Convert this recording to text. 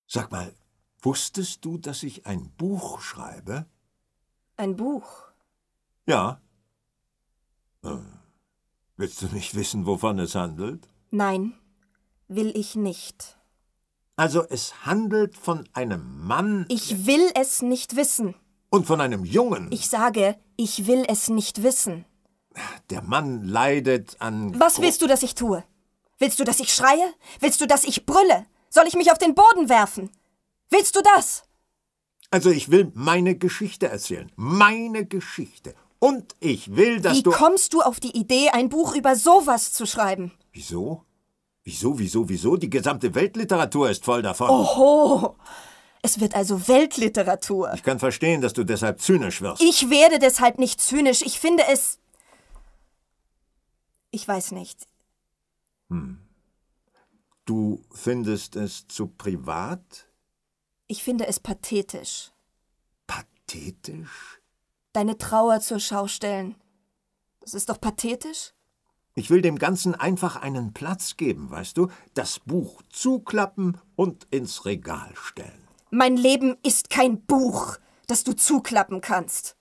Sag mal, wusstest du, dass ich ein Buch schreibe? Ein Buch? Ja. Willst du nicht wissen, wovon es handelt? Nein, will ich nicht. Also es handelt von einem Mann... Ich will es nicht wissen. Und von einem Jungen. Ich sage, ich will es nicht wissen. Der Mann leidet an... Was willst du, dass ich tue? Willst du, dass ich schreie? Willst du, dass ich brülle? Soll ich mich auf den Boden werfen? Willst du das? Also ich will meine Geschichte erzählen. Meine Geschichte. Und ich will, dass du... Wie kommst du auf die Idee, ein Buch über sowas zu schreiben? Wieso? Wieso? Die gesamte Weltliteratur ist voll davon. Oho! Es wird also Weltliteratur. Ich kann verstehen, dass du deshalb zynisch wirst. Ich werde deshalb nicht zynisch. Ich finde es... Ich weiß nicht. Du findest es zu privat? Ich finde es pathetisch. Pathetisch? Deine Trauer zur Schau stellen. Das ist doch pathetisch? Ich will dem Ganzen einfach einen Platz geben, weißt du? Das Buch zuklappen und ins Regal stellen. Mein Leben ist kein Buch, das du zuklappen kannst.